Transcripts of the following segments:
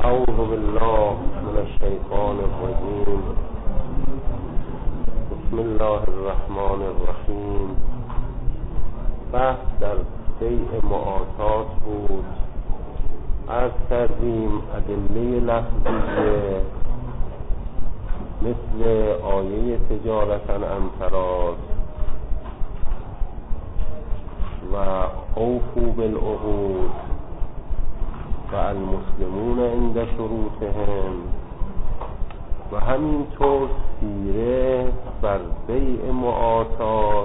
أعوذ بالله من الشيطان الرجيم. بسم الله الرحمن الرحیم. بحث در بیع معاطات بود. عرض کردیم ادله لفظیه مثل آیه تجارتا عن تراض و اوفوا بالعقود و المسلمون عند شروطهم و همینطور سیره بر بیع معاطات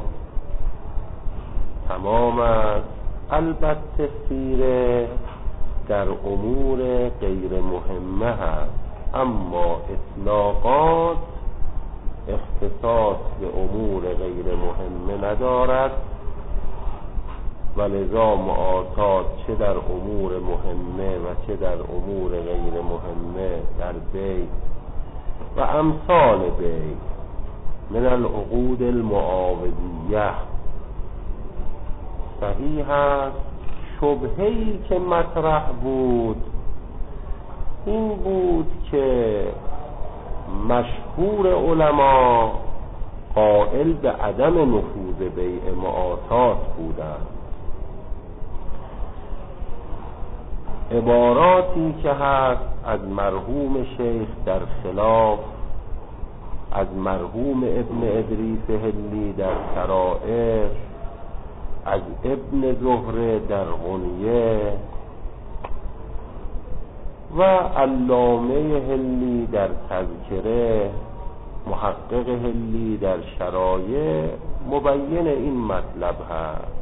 تمام است. البته سیره در امور غیر مهمه هست، اما اطلاقات اختصاص به امور غیر مهمه ندارد و لذا معاطات چه در امور مهمه و چه در امور غیر مهمه در بیع و امثال بیع من العقود المعاوضیه صحیح است. شبهه‌ای که مطرح بود این بود که مشهور علما قائل به عدم نفوذ بیع معاطات بودند. عباراتی که هست از مرحوم شیخ در خلاف، از مرحوم ابن ادریس هلی در سرائر، از ابن زهره در غنیه و علامه هلی در تذکره، محقق هلی در شرایع مبین این مطلب هست.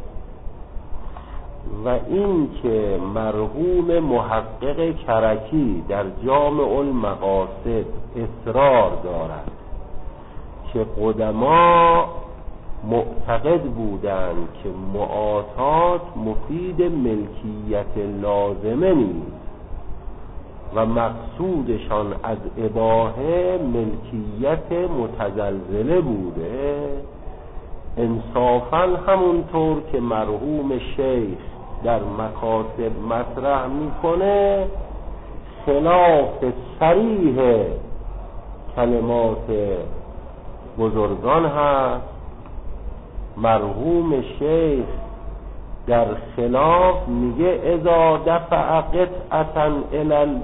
و این که مرحوم محقق کرکی در جامع المقاصد اصرار دارد که قدما معتقد بودند که معاطات مفید ملکیت لازمه نیست و مقصودشان از اباحه ملکیت متزلزله بوده، انصافاً همونطور که مرحوم شیخ در مکاتب مطرح میکنه خلاف صریح کلمات بزرگان هست. مرحوم شیخ در خلاف میگه اذا دفع قطعة الى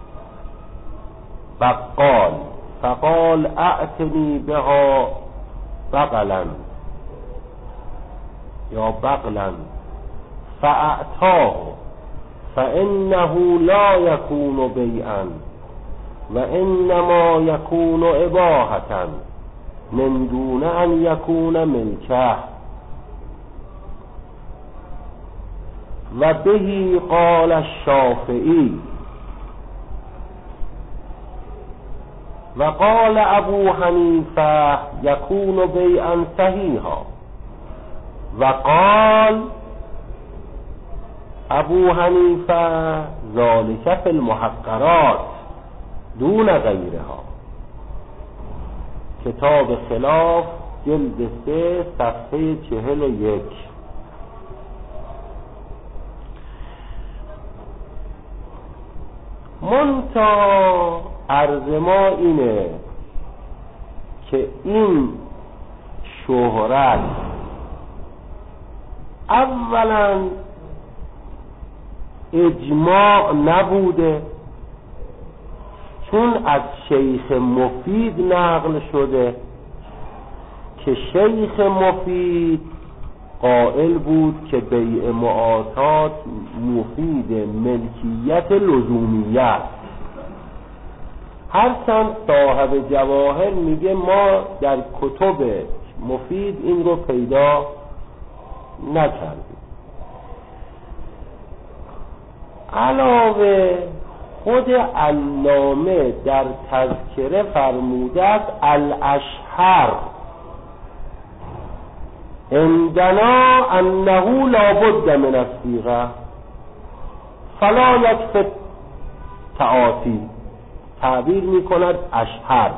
البقال فقال اعتنی بها بقلا یا بقلا فاعطاه فانه لا يكون بيعا وانما يكون اباحة من دون ان يكون ملكه و به قال الشافعی و قال ابو حنیفه يكون بيعا صحیحا و قال ابو حنیفه ذلك فی المحقرات دون غیرها. کتاب خلاف جلد 3 صفحه 41. منتها عرض ما اینه که این شهرت اولا اجماع نبوده، چون از شیخ مفید نقل شده که شیخ مفید قائل بود که بیع معاطات مفید ملکیت لزومیه. هرچند صاحب جواهر میگه ما در کتب مفید این رو پیدا نکردیم. علاوه خود علامه در تذکره فرموده است الاشهر عندنا انه لابد من الصیغه فلا یکفی تعاطی. تعبیر میکند اشهر.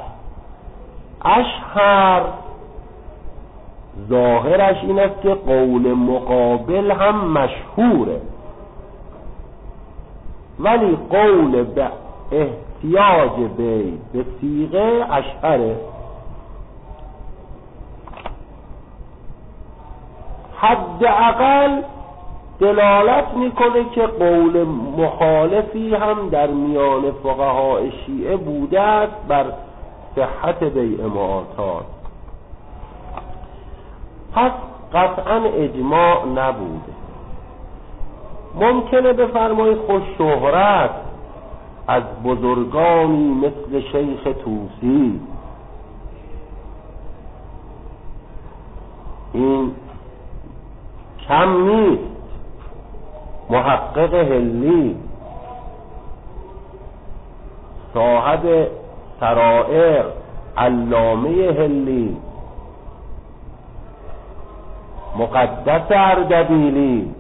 اشهر ظاهرش این است که قول مقابل هم مشهوره، ولی قول به احتیاج بی به صیغه اشهره. حداقل دلالت میکنه که قول مخالفی هم در میان فقهای شیعه بوده است بر صحت بیع معاطات. پس قطعا اجماع نبوده. ممکنه بفرمایید خوش شهرت از بزرگانی مثل شیخ طوسی، این کم نیست، محقق هلی صاحب سرائر، علامه هلی، مقدس اردبیلی،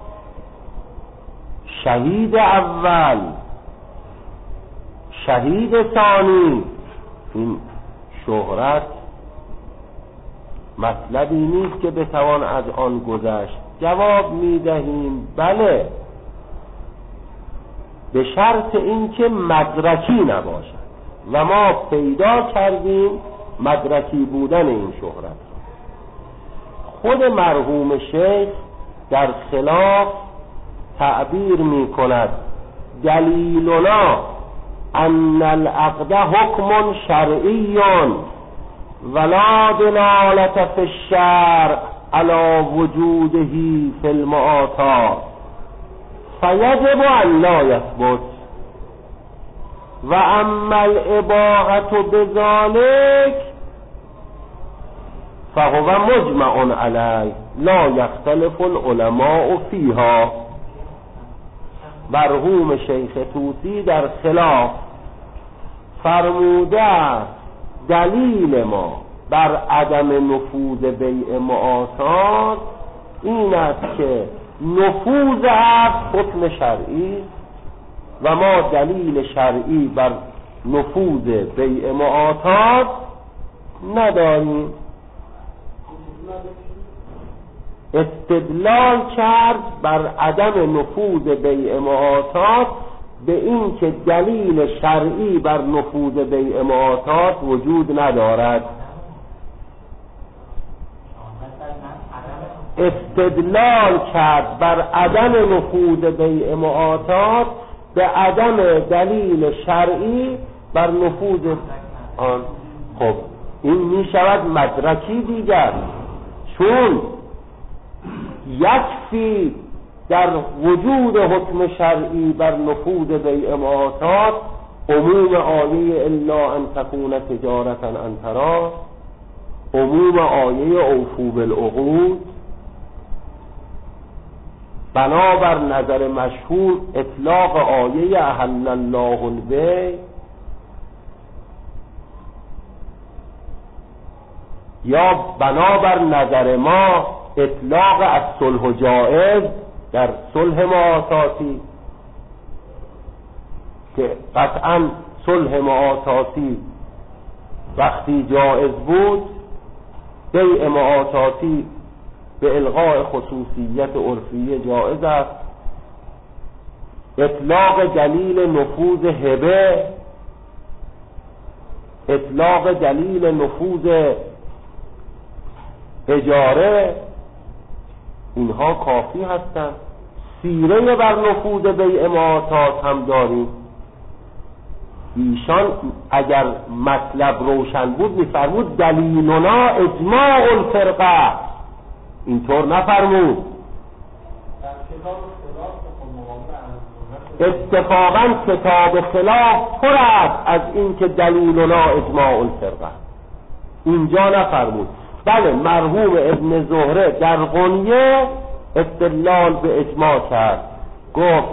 شهید اول، شهید ثانی، این شهرت مطلبی نیست که بتوان از آن گذشت. جواب میدهیم بله، به شرط اینکه مدرکی نباشد و ما پیدا کردیم مدرکی بودن این شهرت. خود مرحوم شیخ در خلاف تعبیر می کند دلیلنا ان العقد حکم شرعی ولا دلالت فی الشرع علی وجوده فی المعاطات فیجب ان لا یثبت و اما الاباحة بذلک فهو مجمع علیه لا یختلف العلماء فیها. مرحوم شیخ طوسی در خلاف فرموده است دلیل ما بر عدم نفوذ بیع معاطات این است که نفوذ عقد حکم شرعی و ما دلیل شرعی بر نفوذ بیع معاطات نداریم. استدلال کرد بر عدم نفوذ بیع معاطات به این که دلیل شرعی بر نفوذ بیع معاطات وجود ندارد. استدلال کرد بر عدم نفوذ بیع معاطات به عدم دلیل شرعی بر نفوذ آن. خب این می شود مدرکی دیگر، چون یکفی در وجود حکم شرعی بر نفوذ بیع معاطات عموم آیه الا ان تکون تجارتا عن تراض، عموم آیه اوفوا بالعقود، بنابر نظر مشهور اطلاق آیه احل الله البیع، یا بنابر نظر ما اطلاق از صلح جائز در صلح معاطاتی که قطعا صلح معاطاتی وقتی جائز بود بیع معاطاتی به الغاء خصوصیت عرفیه جائز است. اطلاق دلیل نفوذ هبه، اطلاق دلیل نفوذ اجاره، اینها کافی هستند. سیره بر نفوذ بیع معاطات هم داریم. ایشان اگر مطلب روشن بود میفرمود دلیلنا اجماع الفرقه، اینطور نفرمود. اتفاقا کتاب خلاف پر است از این که دلیلنا اجماع الفرقه، اینجا نفرمود. بله مرحوم ابن زهره در غنیه استدلال به اجماع کرد، گفت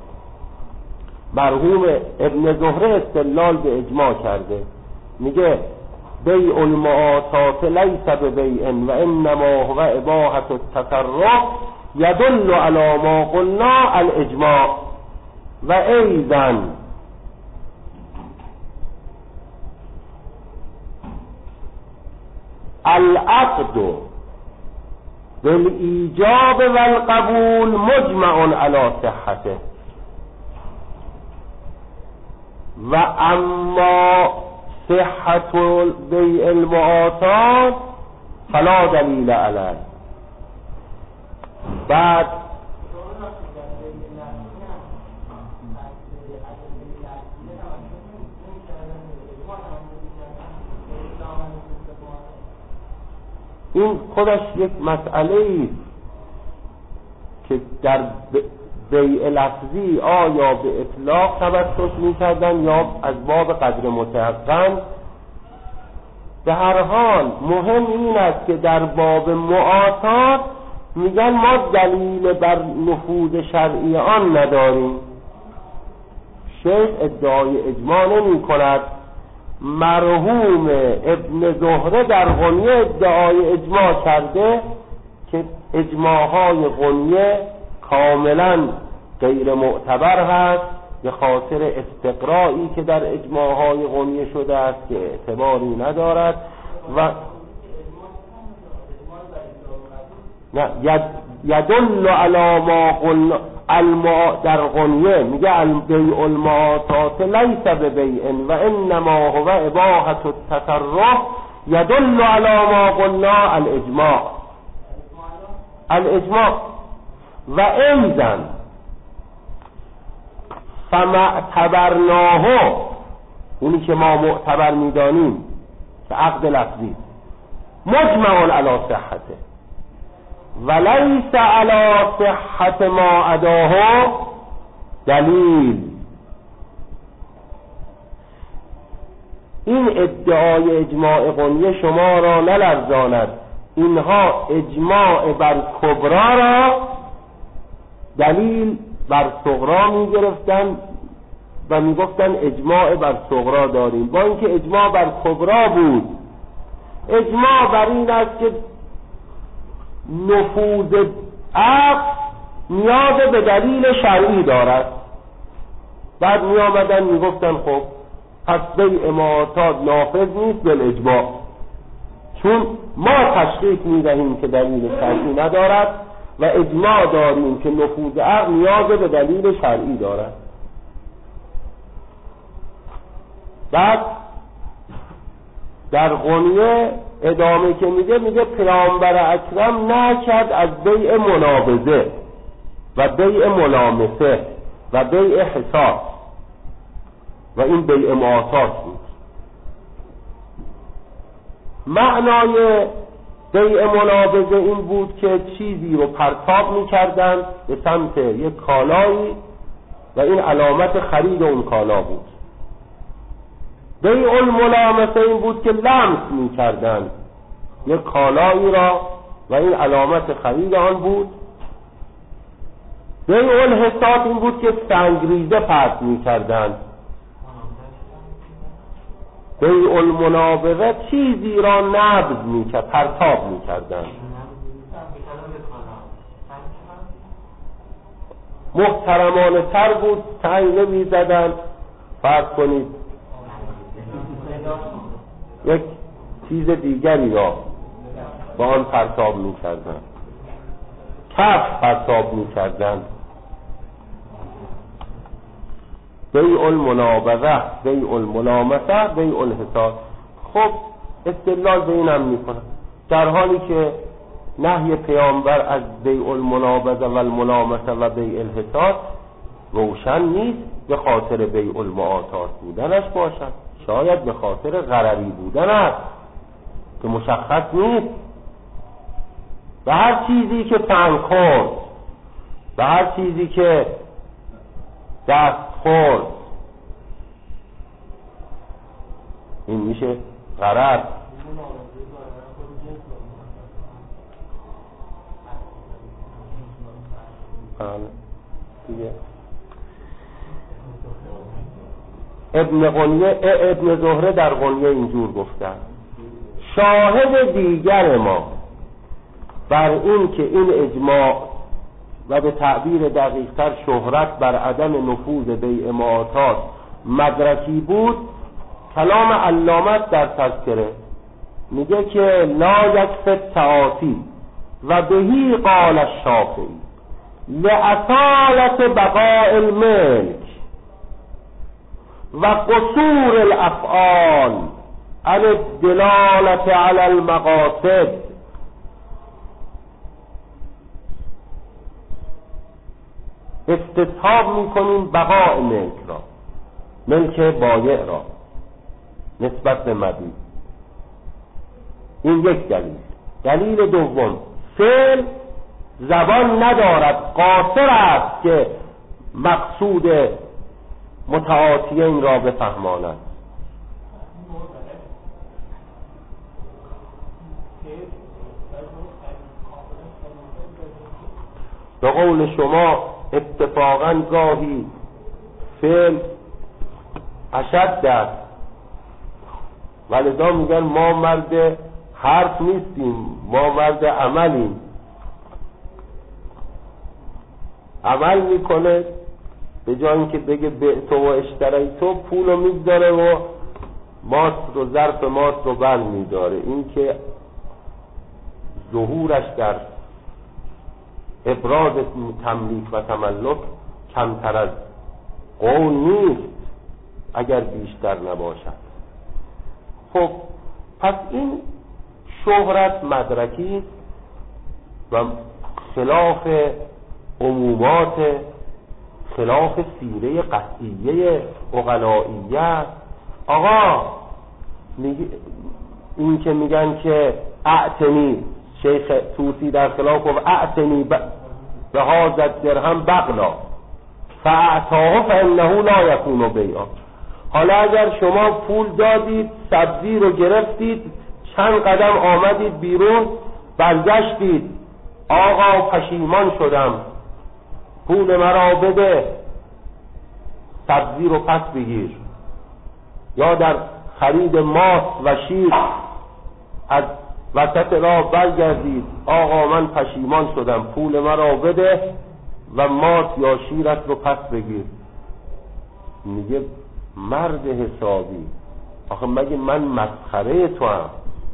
مرحوم ابن زهره استدلال به اجماع کرده، میگه بیع المعاطات لیس ببیع و انما هو اباحة التصرف یدل علی ما قلنا الاجماع و ایضا العقد بالایجاب والقبول مجمع علی صحته. و اما صحت بیع المعاطات فلا دلیل علیه. بعد این خودش یک مسئله است که در بیع لفظی آیا به اطلاق توسط می‌کردن یا از باب قدر متيقن. به هر حال مهم این است که در باب معاطات میگن ما دلیل بر نفوذ شرعی آن نداریم. شیخ ادعای اجماع نمی کند. مرحوم ابن زهره در غنیه ادعای اجماع کرده که اجماعهای غنیه کاملا غیر معتبر هست به خاطر استقرائی که در اجماعهای غنیه شده است که اعتباری ندارد و نه یدل علی ما قلنا در غنیه میگه بیع المعاطات لیس ببیع و انما هو اباحة التصرف یدل علی ما قلنا الاجماع و ایضا فمعتبرناه اونی که ما معتبر میدانیم که عقد لفظی مجمع علی صحته ولیس علی صحت ما اداه دلیل. این ادعای اجماع غنیه شما را نلرزاند. اینها اجماع بر کبرا را دلیل بر صغرا می گرفتن و می گفتن اجماع بر صغرا داریم، با اینکه اجماع بر کبرا بود. اجماع بر این است که نفوذ عقد نیاز به دلیل شرعی دارد. بعد می آمدن می گفتن خب پس بیع معاطات نافذ نیست بالاجماع، چون ما تشخیص می دهیم که دلیل شرعی ندارد و اجماع داریم که نفوذ عقد نیاز به دلیل شرعی دارد. بعد در غنیه ادامه که میگه پیامبر اکرم نکرد از بیع منابضه و بیع ملامسه و بیع حساب و این بیع معاطات بود. معنای بیع منابضه این بود که چیزی رو پرتاب میکردن به سمت یک کالایی و این علامت خرید اون کالا بود. بیع الملامسه این بود که لمس میکردن یک کالایی را و این علامت خرید آن بود. بیع الحساب این بود که سنگریزه پرت میکردن. بیع المنابضه چیزی را نبض میکرد، پرتاب میکردن. محترمانه تر بود، سنگ نمیزدن. فرض کنید یک چیز دیگری را با آن پرتاب میکردن، کف پرتاب میکردن. بیع المنابضه، بیع الملامسه، بیع الحساب. خب استدلال به اینم میکنه در حالی که نهی پیامبر از بیع المنابضه و الملامسه و بیع الحساب روشن نیست به خاطر بیع المعاطات بودنش باشد، شاید به خاطر غرری بودن است که مشخص نیست. به هر چیزی که تنگ خورد، به هر چیزی که دست خورد، این میشه غرر. دیگه ابن زهره در غنیه اینجور گفتن: شاهد دیگر ما بر این که این اجماع و به تعبیر دقیق‌تر شهرت بر عدم نفوذ بیع معاطات مدرکی بود، کلام علامت در تذکره میگه که لا یکفی التعاطی و بهی قال الشافعی لأصالة بقاء الملک و قصور الافعال عن الدلالت علی المقاصد. استصحاب میکنیم بقاء ملک را، ملک بایع را نسبت به مبیع. این یک دلیل. دلیل دوم، فعل زبان ندارد، قاصر است که مقصود متعاطیین را بفهماند. به قول شما اتفاقا گاهی فعل اشد است، ولذا میگن ما مرد حرف نیستیم، ما مرد عملیم. عمل میکنه، به جای اینکه بگه بعت و اشتریتو پولو میگذاره و ماست رو، ظرف ماست رو بر میداره. این که ظهورش در ابراز تملیک و تملک کمتر از قول نیست اگر بیشتر نباشد. خب پس این شهرت مدرکی و خلاف عمومات، خلاف سیره قطعیه عقلائیه. آقا این که میگن که اعتنی، شیخ طوسی در خلاف گفت اعتنی به هذا درهم بغلا فاعطاه فانه لا یکون بیعا. حالا اگر شما پول دادید، سبزی رو گرفتید، چند قدم آمدید بیرون، برگشتید آقا پشیمان شدم، پول مرا بده، سبزی رو پس بگیر. یا در خرید ماست و شیر از وسط راه برگردید، آقا من پشیمان شدم، پول مرا بده و ماست یا شیرت رو پس بگیر. میگه مرد حسابی، آخه مگه من مسخره تو هم؟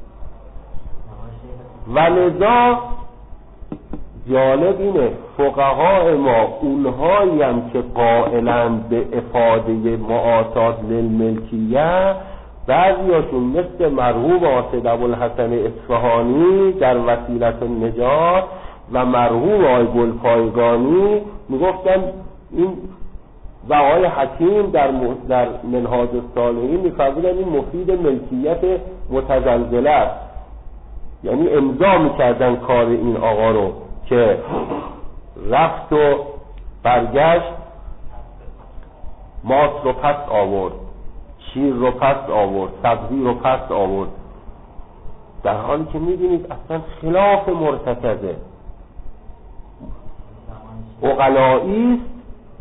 ولذا جالب اینه فقهای ما اونهایی هم که قائلند به افاده معاطات للملکیه، بعضیاشون مثل مرحوم آصد ابوالحسن اصفهانی در وسیلة النجات و مرحوم آقای گلپایگانی میگفتن این، و آقای حکیم در منهاج الصالحین میفرمودن این مفید ملکیت متزلزله است. یعنی امضا میکردن کار این آقا رو که رفت و برگشت، ماست رو پس آورد، شیر رو پس آورد، سبزی رو پس آورد، در حالی که میبینید اصلا خلاف مرتکزه عقلایی است.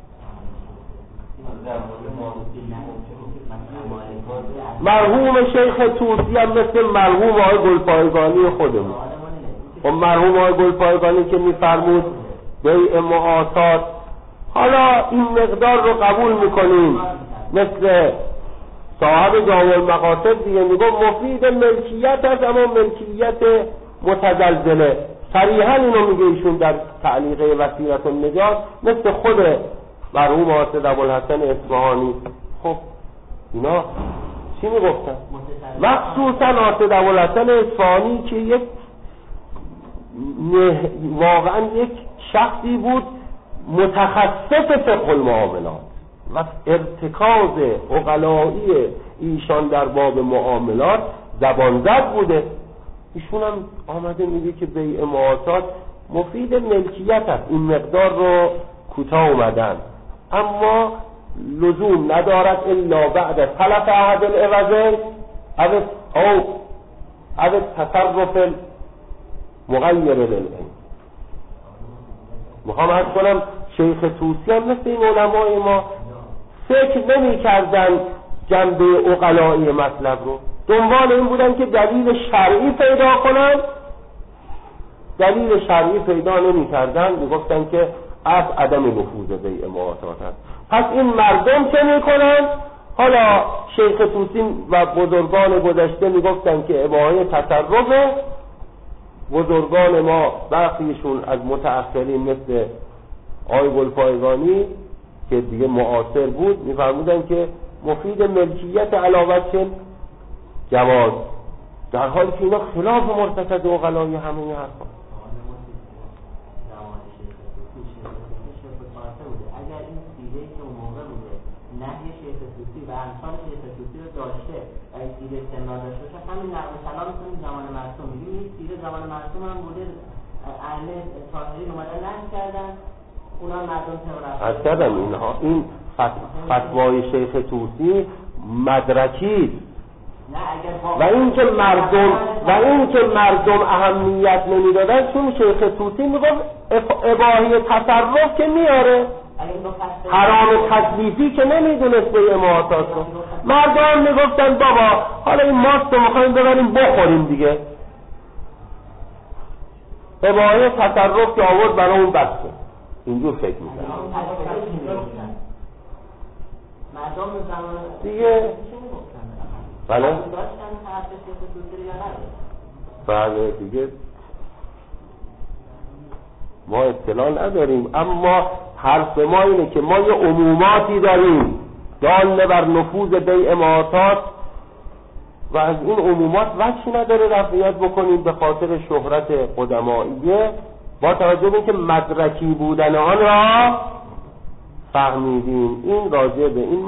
مرحوم شیخ طوسی هم مثل مرحوم آقای گلپایگانی خودمون. و مرحوم آقای گلپایگانی که میفرمود بیع معاطات، حالا این مقدار رو قبول میکنیم، مثل صاحب جامع المقاصد دیگه میگه مفید ملکیت است، اما ملکیت متزلزله. صریحا اینو میگه ایشون در تعلیقه وسیلة النجات، مثل خود مرحوم آصد ابوالحسن اصفهانی. خب اینا چی میگفتن؟ و خصوصا آصد ابوالحسن اصفهانی که یک واقعا یک شخصی بود متخصص فقه المعاملات و ارتکاز عقلایی ایشان در باب معاملات زبانزد بوده. ایشون هم آمده میگه که بیع معاطات مفید ملکیت است، این مقدار رو کوتاه اومدن، اما لزوم ندارد الا بعد تلف احد العوضین او تصرف مغیر للعین. میخوام عرض کنم شیخ طوسی هم مثل این علمای ما فکر نمی کردن جنبه عقلایی مطلب رو، دنبال این بودن که دلیل شرعی پیدا کنن. دلیل شرعی پیدا نمی کردن، میگفتن که از عدم نفوذ بیع معاطات است. پس این مردم چه میکنن؟ حالا شیخ طوسی و بزرگان گذشته میگفتن که اباحه تصرف، بزرگان ما برخیشون از متأخرین مثل آقای گلپایگانی که دیگه معاصر بود میفرمودن که مفید ملکیت علاوه جواز، در حالی که اینا خلاف مرتکز عقلای همه این حرفا. اگر این سیره که اون موقع بوده نهی شیخ طوسی و امثال شیخ طوسی رو داشته و این سیره استعمال داشته باشه، همین نقل کلام می‌کنیم زمان معصوم. میگیم این سیره زمان معصوم هم بوده، ائمه طاهرین اومدن نهی کردن، اونا مردم اصلا اینها این فتوای شیخ طوسی مدرکی و اینکه مردم اهمیت نمیدادن، چون شیخ طوسی میگفت اباحی تصرف که میاره، حرام تکلیفی که نمیدونست به اماعاتات رو. مردم میگفتن بابا حالا این ماست رو میخوایم ببریم بخوریم دیگه، اباحی تصرف که آورد برای اون بسته. اینجور فکر میکنم مردم زمان دیگه. بله دیگه ما اطلاع نداریم، اما حرف ما اینه که ما یه عموماتی داریم دال بر نفوذ بیع معاطات و از این عمومات وجهی نداره رفعیت بکنیم به خاطر شهرت قدمائیه، با توجه به اینکه مدرکی بودن آن را فهمیدیم. این راجع به این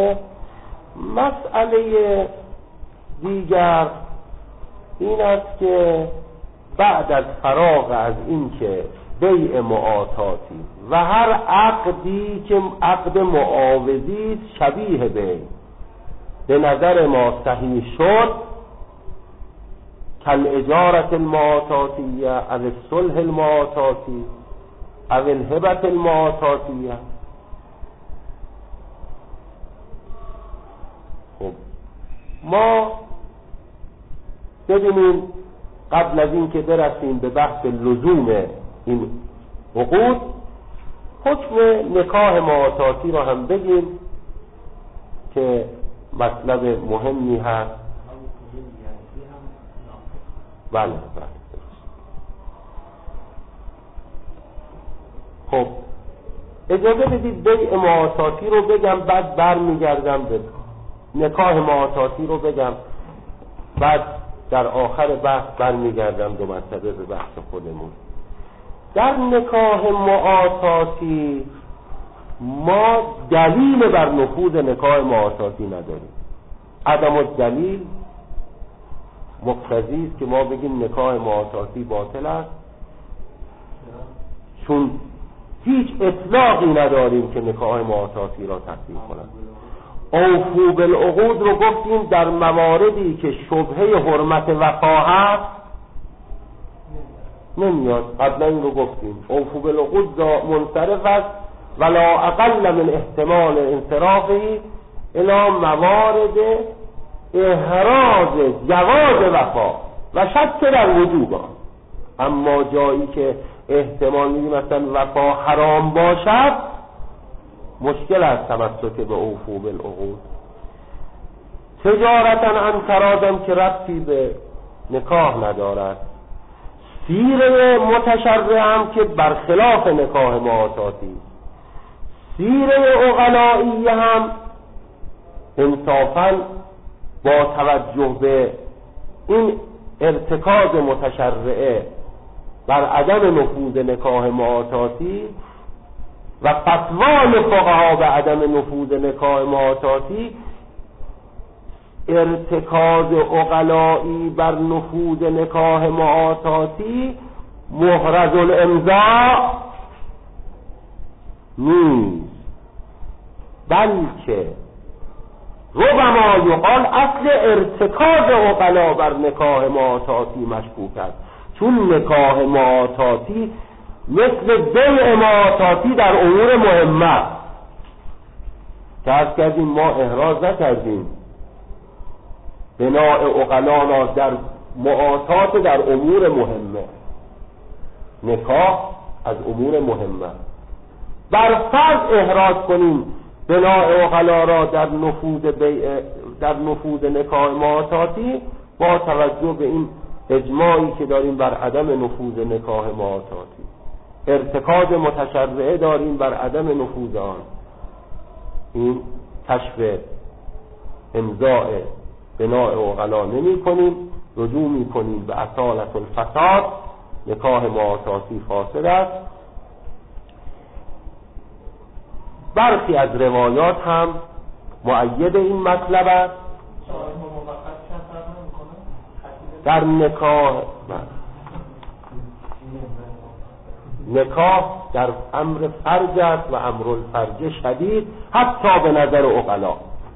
مسئله دیگر این است که بعد از فراغ از این که بیع معاطاتی و هر عقدی که عقد معاوضی شبیه بیع به نظر ما صحیح شد، کل اجارت المعاطاتیه او الصلح المعاطاتی او الهبت المعاطاتیه. خب ما ببینیم قبل از این که برسیم به بحث لزوم این عقود، حکم نکاح معاطاتی رو هم بگیم که مطلب مهمی هست. بله. خب اجازه بدید بیع معاطاتی رو بگم، بعد برمیگردم به نکاح معاطاتی رو بگم، بعد در آخر بحث برمیگردم دو مرتبه به بحث خودمون. در نکاح معاطاتی ما دلیل بر نفوذ نکاح معاطاتی نداریم. عدم الدلیل مقتضی است که ما بگیم نکاح معاطاتی باطل است، چون هیچ اطلاقی نداریم که نکاح معاطاتی را تطبیق کنند. اوفو بالعقود رو گفتیم در مواردی که شبهه حرمت وفا هست نمیاد. قبلا این رو گفتیم اوفو بالعقود منصرف است ولا اقل من احتمال انصرافه الی موارد احراز جواز وفا و شک در وجوب آن. اما جایی که احتمال میدیم مثلا وفا حرام باشد، مشکل است تمسک به اوفو بالعقود. تجارتا عن تراضی که ربطی به نکاح ندارد. سیره متشرع هم که برخلاف نکاح معاطاتی. سیره عقلایی هم انصافا با توجه به این ارتکاز متشرعه بر عدم نفوذ نکاح معاطاتی و فتوای فقها به عدم نفوذ نکاح معاطاتی، ارتکاز عقلایی بر نفوذ نکاح معاطاتی محرز الامضاء نیست، بلکه ربما یقال اصل ارتکاز عقلا بر نکاح معاطاتی مشکوک است، چون نکاح معاطاتی مثل بیع معاطاتی در امور مهمه که از کردیم ما احراز نکردیم بناء عقلانا در معاطات در امور مهمه. نکاح از امور مهمه، بر فرض احراز کنیم بناء عقلا را در نفوذ نکاح معاطاتی با توجه به این اجماعی که داریم بر عدم نفوذ نکاح معاطاتی، ارتکاز متشرعه داریم بر عدم نفوذ آن. این کشف امضاء بناء عقلا نمی کنیم، رجوع می کنیم به اصالت الفساد، نکاح معاطاتی فاسد است. برخی از روایات هم مؤید این مطلب است. در نکاح در امر فرج است و امر الفرج شدید حتی به نظر عقلا.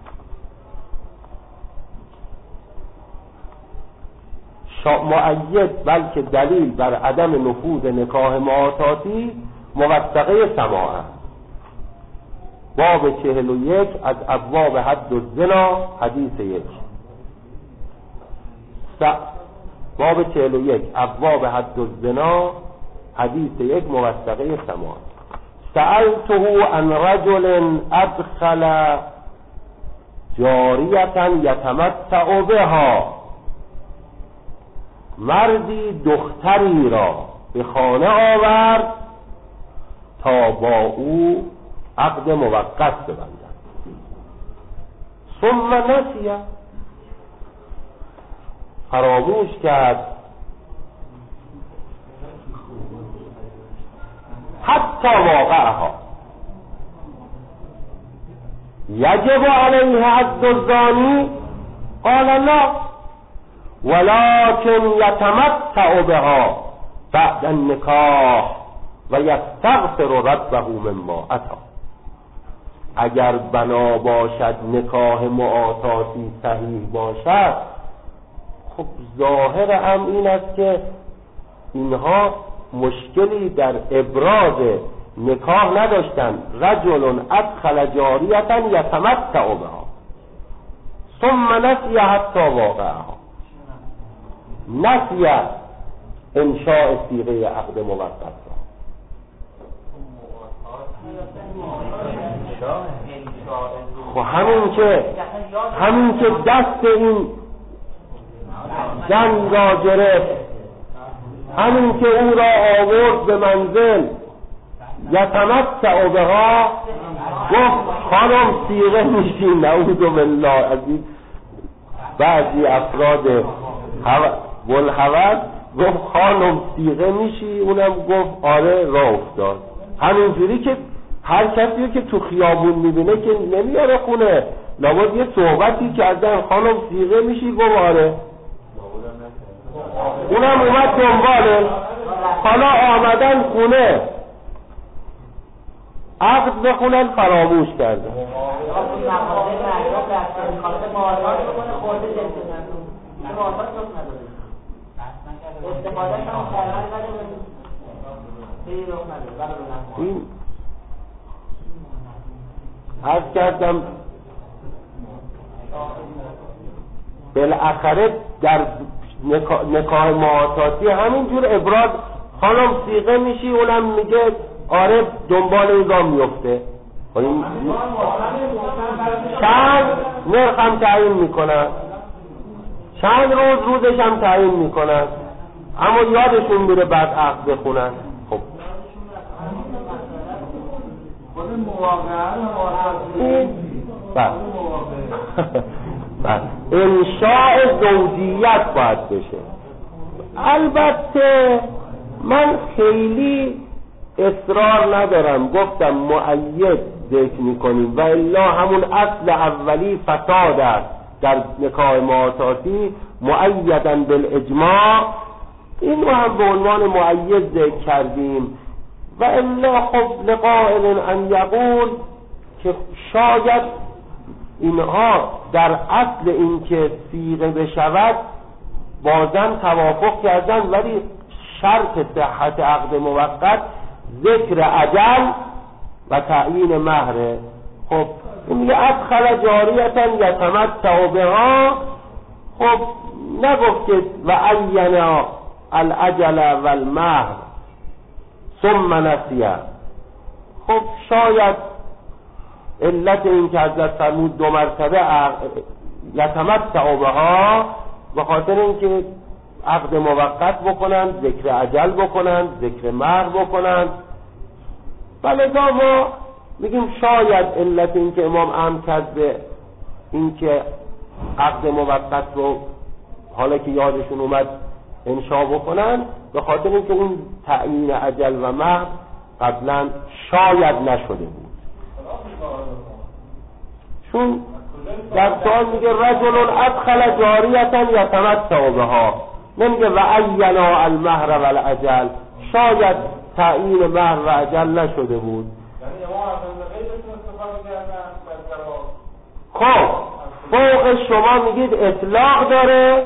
مؤید بلکه دلیل بر عدم نفوذ نکاح معاطاتی موثقه سماع است. باب 41 از ابواب حد الزنا حدیث 1. باب 41 ابواب حد الزنا حدیث 1 موثقه سماع. سألته عن رجل ادخل جاریة یتمتع بها، مردی دختری را به خانه آورد تا با او عقد موقت ببندد. ثم نسی، فراموش کرد حتی واقعها. یجب علیه حد الزانی؟ قال لا، ولكن یتمتع بها بعد النکاح و یستغفر ربه مما اتی. اگر بنا باشد نکاح معاطاتی صحیح باشد، خب ظاهر هم این است که اینها مشکلی در ابراز نکاح نداشتن. رجل ادخل جاریة یتمتع بها ثم نسی حتی واقعها. نسی انشاء صیغه عقد موقت را. خب همین که دست این زن را گرفت، همین که او را آورد به منزل، یتمتع بها، گفت خانم صیغه میشی. نعوذ بالله از این بعضی افراد بلحوث، گفت خانم صیغه میشی، اونم گفت آره، راه افتاد. همینجوری که هر کسی که تو خیابون میبینه که نمیاره خونه، لابد یه صحبتی که ازن خانم صیغه میشی، گفت آره، اونم اومد دنباله. حالا آمدن خونه عقد بخونن، فراموش کرده. این عرض کردم بالاخره در نکاح معاطاتی همینجور ابراز، خانم صیغه میشی، اونم میگه آره، دنبال این گام میفته. چند نرخ هم تعیین میکنن، چند روزش هم تعیین میکنن، اما یادشون میره بعد عقد بخونن. خب انشاء زوجیت باید بشه. البته من خیلی اصرار ندارم، گفتم مؤید ذکر میکنیم و الا همون اصل اولی فساد است در نکاح معاطاتی، مؤیداً بالاجماع. این رو هم به عنوان مؤید ذکر کردیم. و الا خب لقائل ان یقول که شاید اینها در اصل این که صیغه بشود بازم توافق کردن، ولی شرط صحت عقد موقت ذکر اجل و تعیین مهره. خب این میگه ادخل جاریة یتمتع بها، خب نگفت که و عینا الاجل و المهر ثم نسیه. خب شاید علت این که حضرت فرمود 2 مرتبه یتمتع بها به خاطر اینکه عقد موقت بکنن، ذکر اجل بکنن، ذکر مهر بکنن. ولذا ما میگیم شاید علت این که امام امر کرد به این که عقد موقت رو حالا که یادشون اومد انشا بکنن، به خاطر اینکه اون تعیین اجل و مهر قبلا شاید نشده بود. چون در سوال میگه رجل ادخل جاریتا یتمتع بها، نمیگه و اینا المهر و الاجل، شاید تعیین مهر و اجل نشده بود. خب فوق شما میگید اطلاق داره.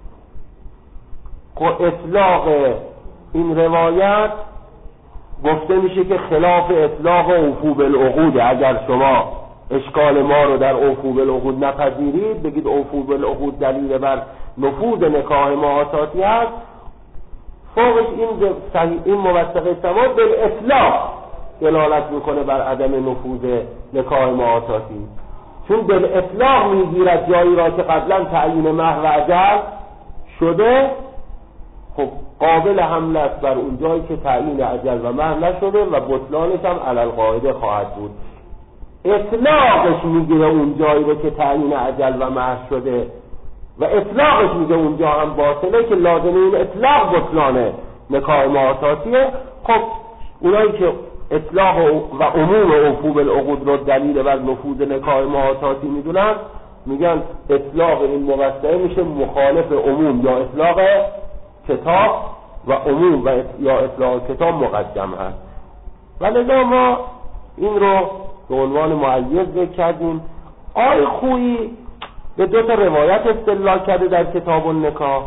خب اطلاق این روایت گفته میشه که خلاف اطلاق اوفو بالعقود. اگر شما اشکال ما رو در اوفو بالعقود نپذیرید، بگید اوفو بالعقود دلیل بر نفوذ نکاح معاصاتی هست، فوقش این موثقه سما بالاطلاق دلالت میکنه بر عدم نفوذ نکاح معاصاتی، چون بالاطلاق میگیرد جایی را که قبلا تعیین مهر و اجل شده، خب قابل حمل است بر اون جایی که تعیین اجل و مهر نشده و بطلانش هم علی القاعده خواهد بود. اطلاقش میگیره اون جایی رو که تعیین اجل و مهر شده و اطلاقش میگه اونجا هم باطله که لازم این اطلاق بطلانه نکاح معاصاتیه. خب اونایی که اطلاق و عموم اوفو بالعقود رو دلیل بر نفوذ نکاح معاصاتی میدونن، میگن اطلاق این موثقه میشه مخالف عموم یا اطلاق کتاب و عموم یا اطلاق کتاب مقدم هست. ولذا ما این رو به عنوان معیض ذکر کردیم. آقای خویی به 2 تا روایت استدلال کرده در کتاب النکاح.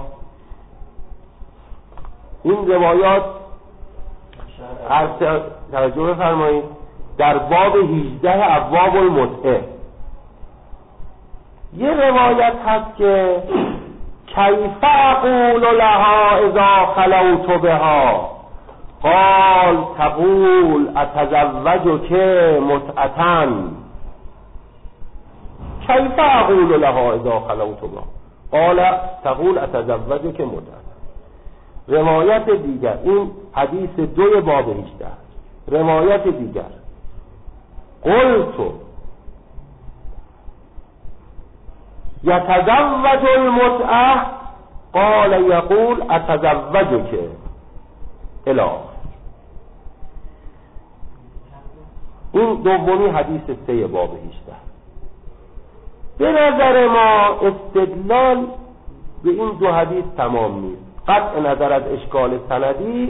این روایات توجه بفرمایید در باب 18 ابواب المتعه یه روایت هست که کیف اقول لها اذا خلوت بها قال تقول اتزوجک متعة. کیف اقول لها اذا خلوت بها قال تقول اتزوجک متعة. روایت دیگر، این حدیث 2 باب 18. روایت دیگر قلت یتزوج المتعة قال یقول اتزوجک اله. این دومی حدیث 3 باب 18. به نظر ما استدلال به این 2 حدیث تمام نیست. قطع نظر از اشکال سندی،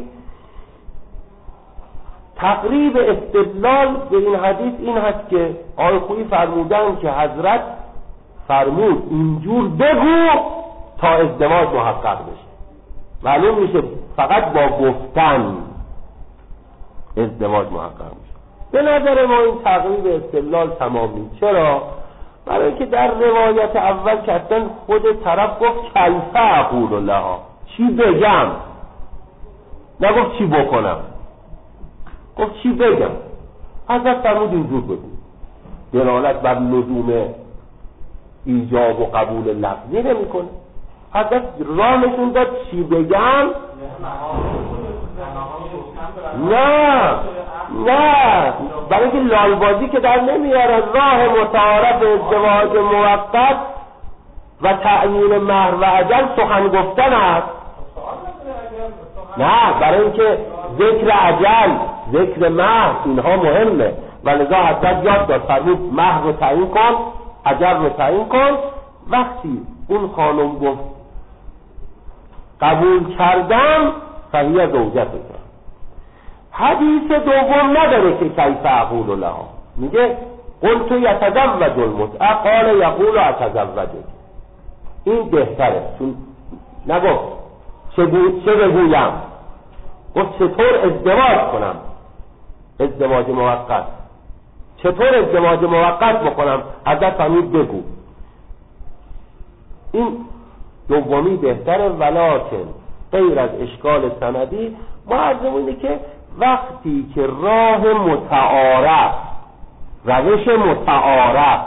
تقریب استدلال به این حدیث این هست که آقای خویی فرمودن که حضرت فرمود اینجور بگو تا ازدواج محقق بشه. معلوم میشه فقط با گفتن ازدواج محقق میشه. به نظر ما این تقریب استدلال تمام نیست. چرا؟ برای اینکه در روایت اول که اصلا خود طرف گفت کیف اقول لها، چی بگم، نگفت چی بکنم، گفت چی بگم. حضرت فرمود اینجور بگو. دلالت بر لزوم ایجاب و قبول لفظی نمی کنه. حضرت راه نشون داد چی بگم. نه برای اینکه لالبازی که در نمیاره. راه متعارف ازدواج موقت و تعیین مهر و اجل سخن گفتن است. نه، برای اینکه ذکر اجل، ذکر مهر اینها مهمه. ولذا حضرت یاد داد فرمود مهر رو تعیین کن، اجل رو تعیین کن. وقتی اون خانم گفت قبول کردم فهیه زوجتک، حدیث دوم نداره که کیف اقول لها، میگه قلت یتزوج المتعة قال یقول اتزوجک. این بهتره، چون نگفت چه بگویم، گفت چطور ازدواج کنم، ازدواج موقت، چطور ازدواج موقت بکنم. حضرت فرمود بگو. این دومی بهتره. ولکن غیر از اشکال سندی ما عرضمون اینه که وقتی که راه متعارف، روش متعارف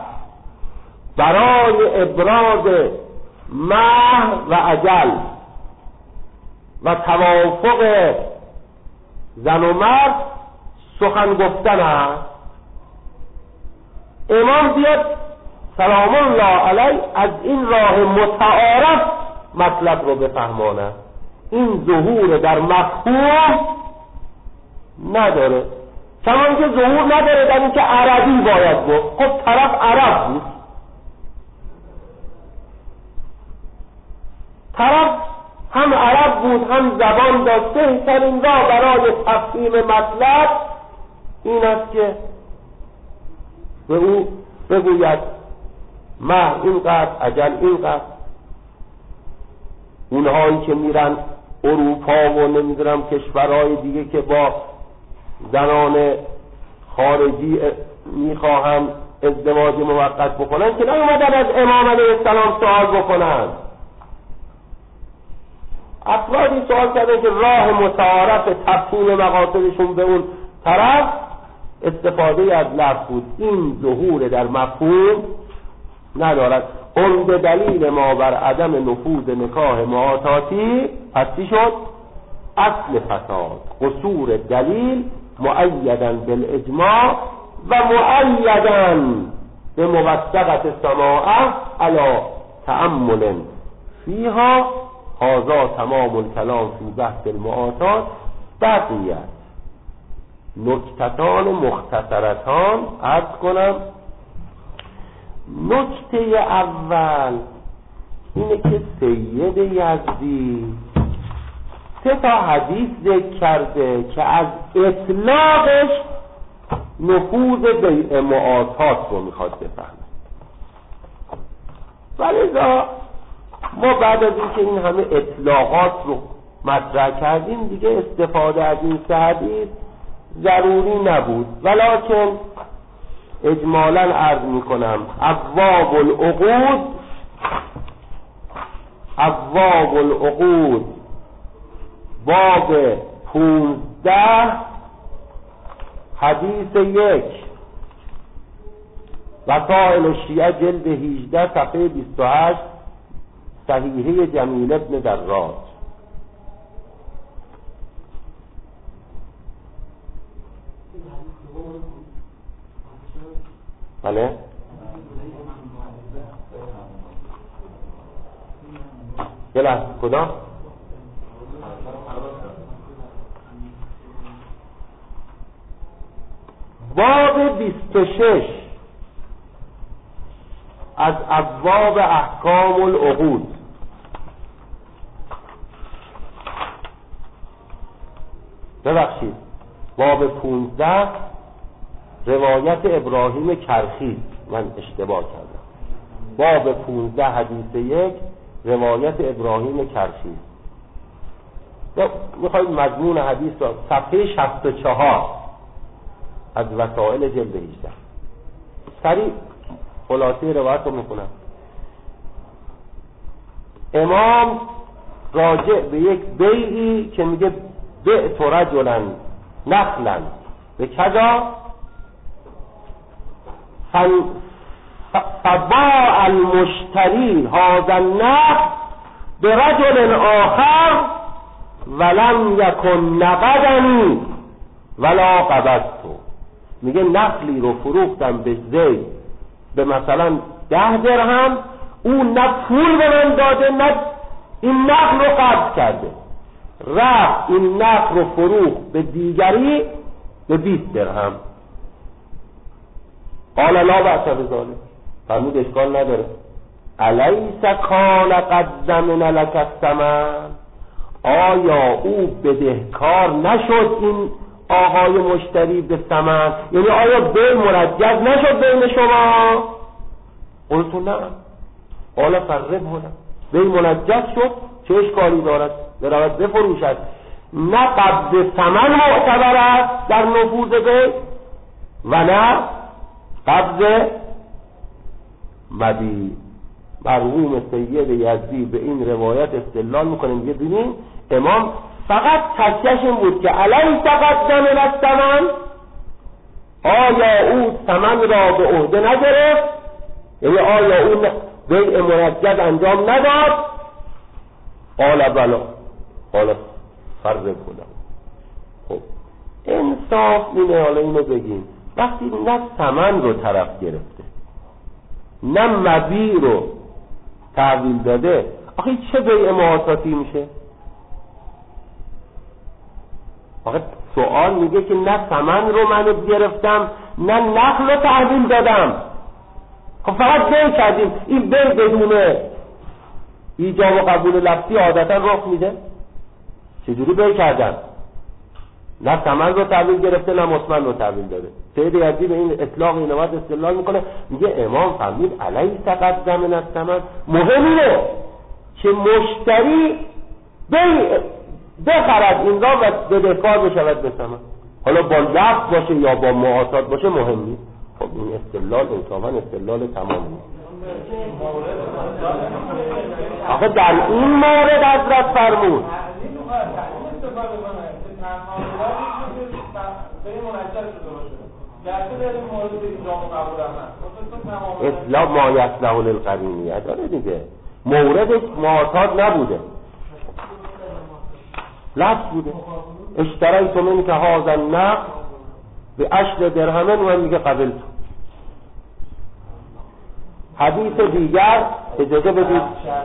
برای ابراز مهر و اجل و توافق زن و مرد سخن گفتن است، امام بیاد سلام الله علیه از این راه متعارف مطلب رو بفهمانه. این ظهور در مفهوم نداره، چون که ظهور نداره در این که عربی باید گفت. خب طرف عرب بود، طرف هم عرب بود هم زبان داشته. بهترین راه برای تفهیم مطلب این است که به او بگوید مهر اینقدر، اجل اینقدر. اونهایی که میرن اروپا و نمیدونم کشورهای دیگه که با زنان خارجی میخواهن ازدواج موقت بکنن، که نیومدن از امام علیه السلام سوال بکنن. افرادی سوال کردن که راه متعارف تفهیم مقاصدشون به اون طرف استفاده از لفظ بود. این ظهور در مفهوم ندارد. عمده دلیل ما بر عدم نفوذ نکاح معاطاتی پس چی شد؟ اصل فساد، قصور دلیل مؤیداً بالاجماع و مؤیداً به موثقة السماعة علی تأمل فیها. هذا تمام الکلام فی بحث المعاطات. بقیت نکتتان مختصرتان عرض کنم. نکته اول اینه که سید یزدی 3 حدیث ذکر کرده که از اطلاقش نفوذ بیع معاطات رو میخواد بفهمه. ولذا ما بعد از اینکه این همه اطلاقات رو مطرح کردیم دیگه استفاده از این 3 حدیث ضروری نبود. ولکن اجمالاً عرض میکنم ابواب العقود باب 15 حدیث 1 وسائل الشیعه جلد 18 صفحه 28 صحیحه جمیل ابن دراج. بله بله کدام؟ باب 26 از ابواب احکام العقود. ببخشید باب 15 روایت ابراهیم کرخی، من اشتباه کردم. باب 15 حدیث 1 روایت ابراهیم کرخی. میخواید مضمون حدیث را صفحه 64 از وسائل جلد 18 سریع خلاصه روایت رو میکنم. امام راجع به یک بیعی که میگه بعت رجلا نخلا به کذا فباع المشتری هذا النخل برجل آخر ولم یکن نقدنی ولا قبضته. میگه نخلی رو فروختم به زید به مثلا 10 درهم، اون نه پول به من داده نه این نخل رو قبض کرده، رفت این نخل رو فروخت به دیگری به 20 درهم. قال لا بأس بذلك، فرمود اشکال نداره. الیس کان قد ضمن لک الثمن، آیا او بدهکار نشد این آقای مشتری به ثمن؟ یعنی آیا بیع مرجز نشد بین شما؟ قلت نه. قال فربه بیع مرجز شد، چه اشکالی دارد؟ برود بفروشد. نه قبض ثمن معتبر است در نفوذ بیع و نه قبض مبیع. مرحوم سید یزدی به این روایت استدلال میکنه، میگه ببین امام فقط تکیش این بود که علیه تقدم الثمن، آیا او ثمن را به عهده نگرفت، یعنی آیا او بیع مرجز انجام نداد؟ قال بلا. قال فرق کنم. خب انصاف اینه، حالا اینو بگیم وقتی نه ثمن رو طرف گرفته نه مبیع رو تحویل داده، آخه چه بیع معاصاتی میشه؟ آخه سوال میگه که نه ثمن رو من گرفتم نه نقل رو تحویل دادم. خب فقط بیع کردیم. این بیع بدون ایجاب و قبول لفظی عادتا رخ میده. چجوری بیع کردن؟ نه ثمن رو تحویل گرفته نه مثمن رو تحویل داده. سید یزدی به این اطلاق این نوبت استدلال میکنه، میگه امام فرمود علیه تقدم من الثمن، مهمه که مشتری بخرد این را و بدهکار بشود به ثمن. حالا با لفظ باشه یا با معاصات باشه مهم نیست. خب این استدلال انصافا استدلال تمام نیست. آخه در این مورد حضرت فرمود اصلاح ما یصلح للقرینیه داره دیگه، موردش معاصات نبوده، لفظ بوده. اشتریت منک هذا النقد ب10 درهم و میگه قبلت. حدیث دیگر اجازه بدید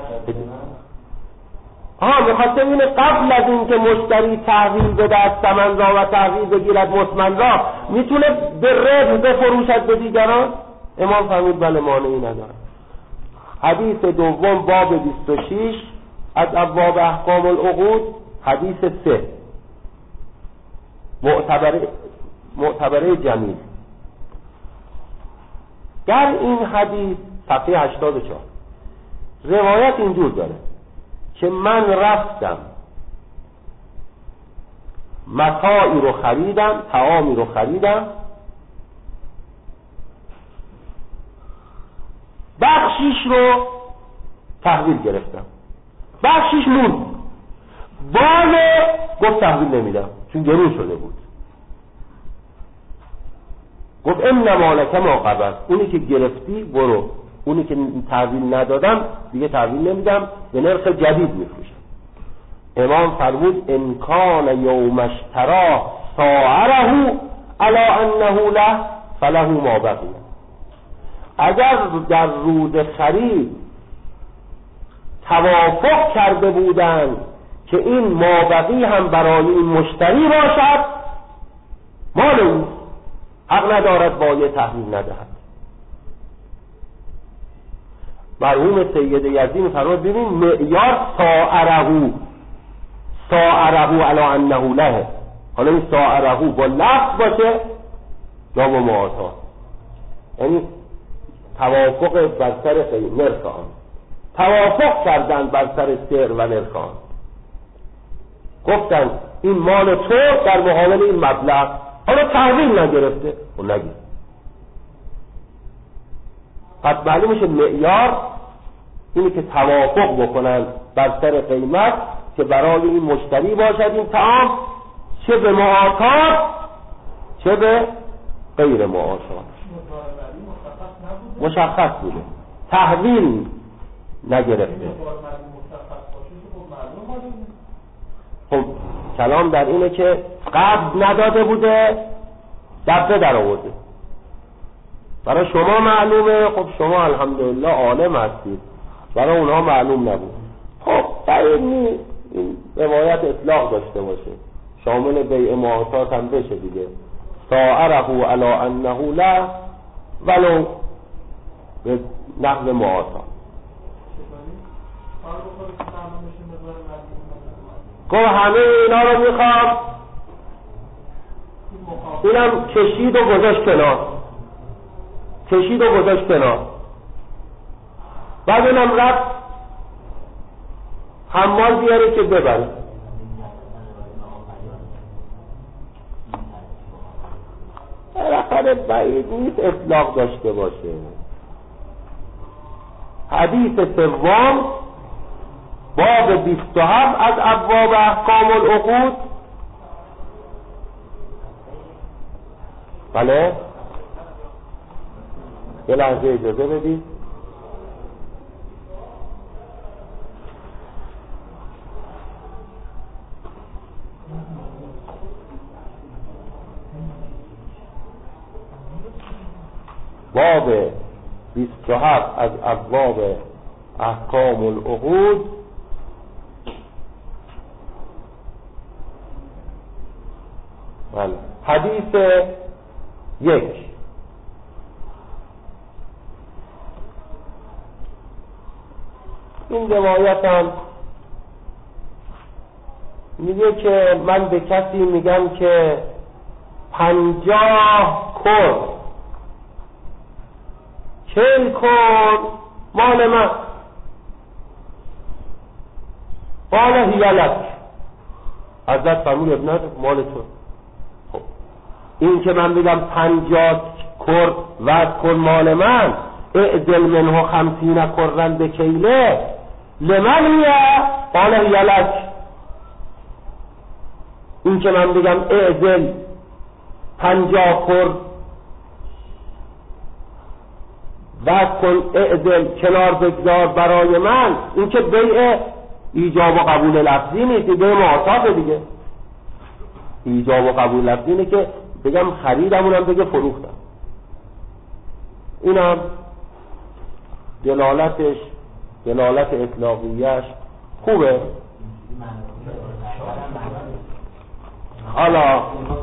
میخواسته اینه قبل از این که مشتری تحویل بده از ثمن را و تحویل بگیرد مثمن را میتونه به ربح بفروشد به دیگران. امام فرمود بله مانعی نداره. حدیث دوم باب 26 از ابواب احکام العقود، حدیث 3 معتبره جمیل. در این حدیث صفحه 84 روایت اینجور داره که من رفتم متاعی رو خریدم، طعامی رو خریدم، بخشیش رو تحویل گرفتم، بخشیش موند، گفت تحویل نمیدم چون گرون شده بود. گفت انما لک ما قبض، اونی که گرفتی برو، اونی که تحویل ندادم دیگه تحویل نمیدم، به نرخ جدید میفروشم. امام فرمود ان کان یوم اشترا ساعره علی انه له فله ما بقی. اگر در روز خرید توافق کرده بودند که این مابقی هم برای این مشتری باشد، مال او، حق ندارد بایع تحویل ندهد. مرحوم سید یزدی می‌فرماد ببین معیار ساعره علی انه له، حالا این ساعره با لفظ باشه یا با معاصات، یعنی توافق بر سر نرخ آن، توافق کردن بر سر سعر و نرخ آن، گفتن این مال تو در مقابل این مبلغ، حالا تحویل نگرفته و نگیر. پس معلوم میشه معیار اینی که توافق بکنن بر سر قیمت که برای این مشتری باشد این طعام، چه به معاصات چه به غیر معاصات. مشخص بوده، تحویل نگرفته. خب کلام در اینه که قبض نداده بوده، دفعه در آورده. برای شما معلومه، خب شما الحمدلله عالم هستید، برای اونها معلوم نبود. خب بعید نیست این روایت اطلاق داشته باشه، شامل بیع معاصات هم بشه دیگه. ساعره علی انه لا ولو به نقل معاصات. گفت همه اینا رو میخوام، اینم کشید و گذاشت کنار، بعد اینم رفت حمال بیاره که ببره. بالاخره بعید نیست اطلاق داشته باشه. حدیث سوم باب 27 از ابواب احکام العقود. بله یه لحظه اجازه بدید. باب 27 از ابواب احکام العقود. حدیث 1: این روایت هم میگه که من به کسی میگم که 50 کرد 40 کرد مال من، مال هیلک، حضرت فرمود ابنت مال تو. خب این که من بگم 50 کرد وزن کن مال من، اعدل منه 50 کرن به کیله لمن هیه مال هیلک. این که من بگم اعدل 50 کرد وزن کن، اعدل کنار بگذار برای من، این که بیع ایجاب و قبول لفظی نیست، بیع معاصات دیگه. ایجاب و قبول لفظی اینه که بگم خریدمونم بگه فروختم. اینم دلالتش، دلالت اطلاقیش خوبه. حالا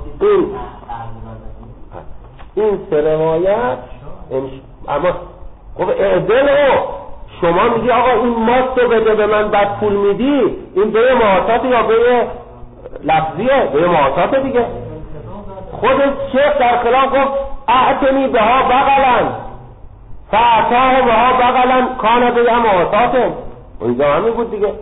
این سه روایت اما خب اعدل رو شما میگی آقا این ماستو بده به من بعد پول میدی، این به معاصات یا به لفظیه؟ به معاصات دیگه. خود شیخ در خلاف گفت اعتنی به ها بغلن فعطاه به ها بغلن کانه به هم معاصات. اونجا همین بود دیگه.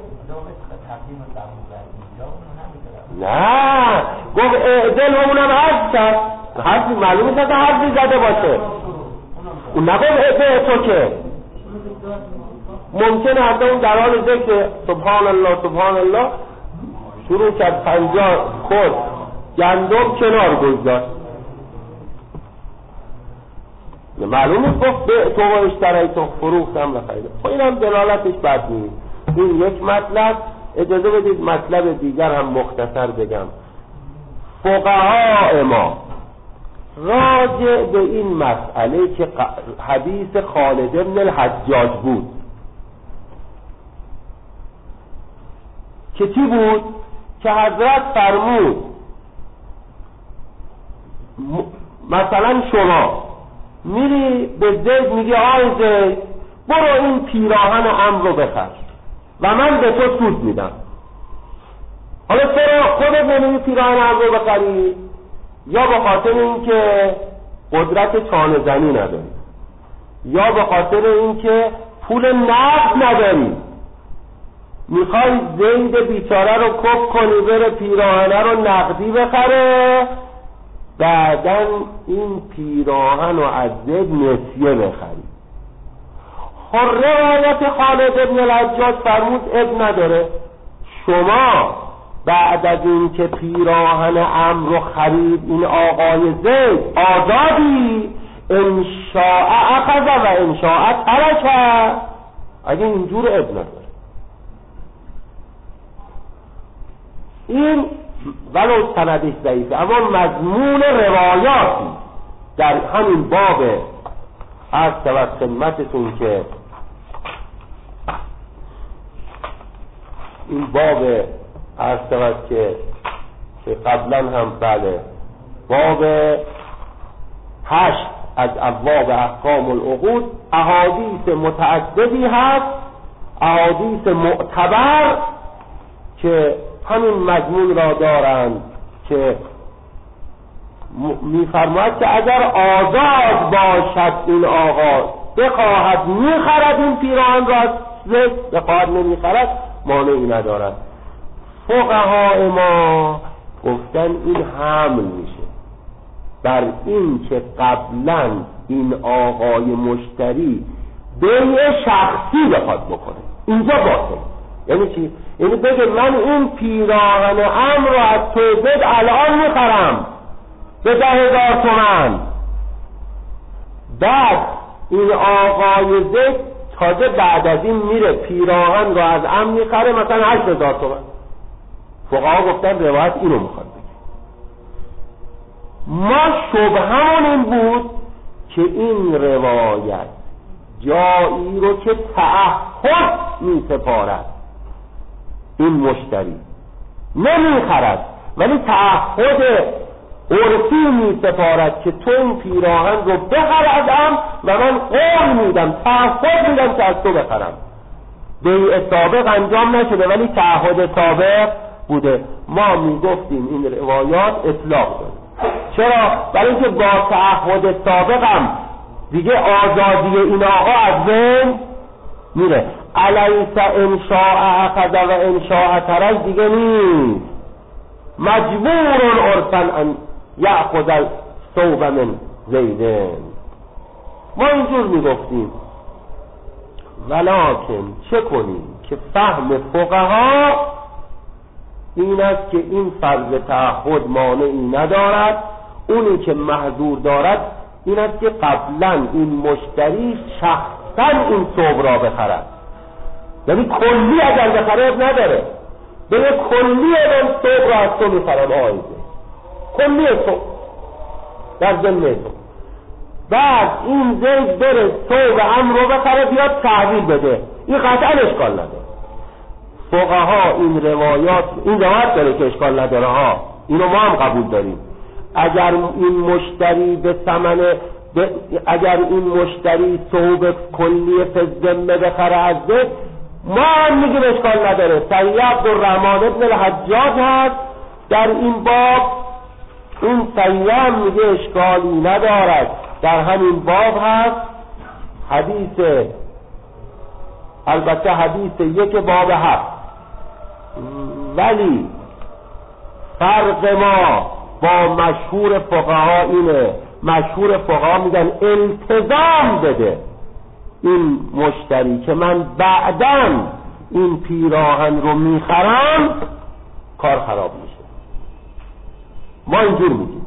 نه گفت اعدل همونم حرف کرد، حرفی معلومه که حرفی زده باشه. اون نگفت اعدل تو که ممکنه حتی اون در حال ذکر سبحان الله سبحان الله شروع کرد 50 کرد گندم کنار گذاشت، معلومه گفت به تو و اشترای تو فروختم و خیلی. خب این هم دلالتش بد نیست. این یک مطلب. اجازه بدید مطلب دیگر هم مختصر بگم. فقهای ما راجع به این مسئله که حدیث خالد بن الحجاج بود که چی بود؟ که حضرت فرمود مثلا شما میری به زید میگی آی زید برو این پیراهن عمرو رو بخر و من به تو سود میدم. حالا چرا خودت نمیدی پیراهن عمرو رو بخری؟ یا به خاطر اینکه قدرت چانه زنی نداری، یا به خاطر اینکه پول نقد نداری، میخوای زید بیچاره رو کپ کنی بره پیراهنه رو نقدی بخره، بعدن این پیراهن رو از زید نسیه بخری. روایت خالد بن الحجاج فرمود اب نداره، شما بعد از این که پیراهن عمرو رو خرید این آقای زید آزادی، انشاء اخذ و انشاء ترک. اگه اینجور اب نداره. این ولو سندش ضعیفه اما مضمون روایاتی در همین باب عرض شود خدمتتون که این باب عرض شود که قبلا هم بله باب 8 از ابواب احکام العقود احادیث متعددی هست، احادیث معتبر که همین مضمون را دارند که میفرماید که اگر آزاد باشد این آقا بخواهد میخرد این پیراهن را از زید، بخواهد نمیخرد مانعی ندارد. فقهای ما گفتن این حمل میشه بر این که قبلا این آقای مشتری بیع شخصی بخواد بکنه، اینجا باطل. یعنی چی؟ یعنی بگه من این پیراهن عمرو رو از تو زید الان میخرم به 10,000 تومان، بعد این آقای زید تازه بعد از این میره پیراهن رو از عمرو میخره مثلا 8,000 تومان. فقها گفتن روایت اینو میخواد بگه. ما شبهمون این بود که این روایت جایی رو که تعهد می سپارد این مشتری نمی خرد، ولی تعهد عرفی می سپارد که تو این پیراهن رو بخردم و من قول میدم، تعهد میدم که از تو بخرم. بیع سابق انجام نشده ولی تعهد سابق بوده. ما میگفتیم این روایات اطلاق داره. چرا؟ برای اینکه با تعهد سابقم دیگه آزادی این آقا از بین میره. الیس انشاء اخذ و انشاء ترک دیگه نیست، مجبور عرفا ان یأخذ الثوب من زیدن. ما اینجور میگفتیم ولکن چه کنیم که فهم فقها این است که این فرض تعهد مانعی ندارد. اونی که محظور دارد این است که قبلا این مشتری شخصا این ثوب را بخرد، یعنی کلی اگر بخره نداره، به کلی من ثوب را از تو میخرم آیده کلی ثوب در ذمه تو، بعد این زید بره ثوب هم رو بخره بیاد تحویل بده، این قطعا اشکال نداره. فقها این روایات داره که اشکال نداره ها، اینو ما هم قبول داریم. اگر این مشتری ثوب کلی فزمه بخره از زید، ما هم میگیم اشکال نداره. سید عبدالرحمن ابن الحجاج هست در این باب، این سید میگه اشکالی ندارد. در همین باب هست حدیث، البته حدیث یک باب هست، ولی فرق ما با مشهور فقها اینه، مشهور فقها میگن التزام بده این مشتری که من بعداً این پیراهن رو میخرم کار خراب میشه. ما اینجور میگیم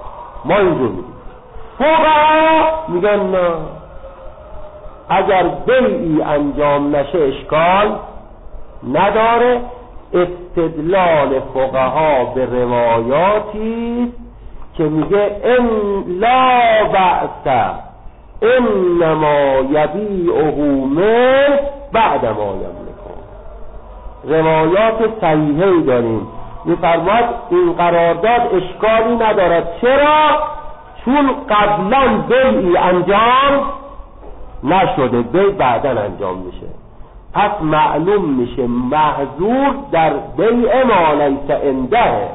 فقها میگن نه، اگر بیعی انجام نشه اشکال نداره. استدلال فقها به روایاتی که میگه ان لا بأس انما یبیعه من بعد ما یملکه. روایات صحیحی داریم میفرماد این قرارداد اشکالی ندارد. چرا؟ چون قبلا بیعی انجام نشده، بیع بعدا انجام میشه. پس معلوم میشه محظور در بیع ما لیس عنده.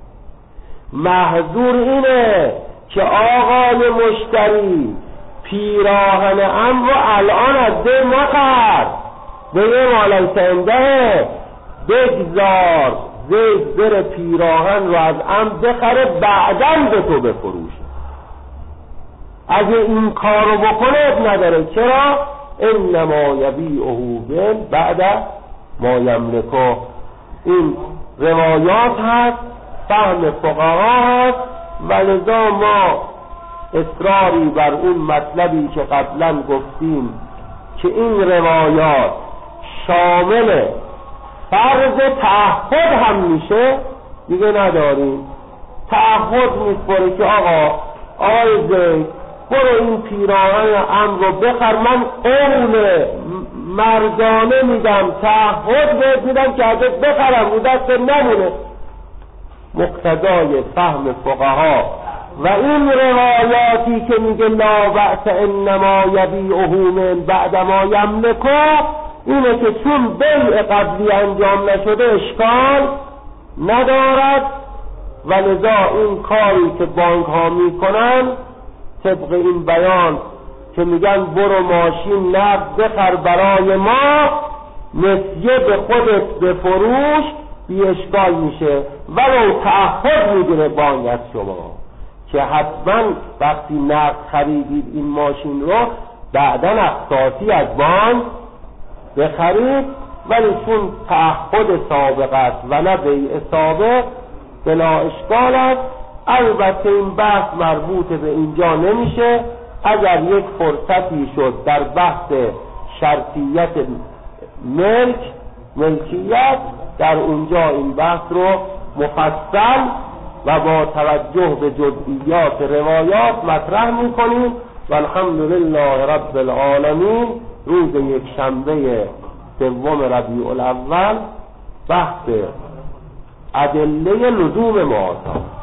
محظور اینه که آقای مشتری پیراهن ام رو الان از بیع مخر، بیع ما لیس عنده، بگذار زید بره پیراهن رو از ام بخره بعداً به تو بفروشه. اگه این کارو بکنه نداره. چرا؟ انما یبیعه به بعد ما یملکه. این روایات هست، فهم فقها هست، و لذا ما اصراری بر اون مطلبی که قبلا گفتیم که این روایات شامل فرض تعهد هم میشه دیگه نداریم. تعهد میسپاره که آقای زید برو این پیراهن ام رو بخر، من قول مردانه میدم، تعهد بهت میدم که ازت بخرم، رو دست نمونه. مقتضای فهم فقها و این روایاتی که میگه لا بأس انما یبیعه من بعد ما یملکه، اینه که چون بیع قبلی انجام نشده اشکال ندارد، و لذا این کاری که بانک ها میکنن طبق این بیان که میگن برو ماشین نقد بخر برای ما، نسیه به خودت بفروش، بی اشکال میشه. ولو تعهد میگیره بانک از شما که حتما وقتی نقد خریدید این ماشین رو بعداً اقساطی از بانک بخرید، ولی چون تعهد سابق است و نه بیع سابق بلا اشکال است. البته این بحث مربوط به اینجا نمیشه. اگر یک فرصتی شد در بحث شرطیت ملکیت، در اونجا این بحث رو مفصل و با توجه به جزئیات روایات مطرح میکنیم. و الحمدلله رب العالمین. روز یک شنبه سوم ربیع الاول بحث ادله لزوم معاصات.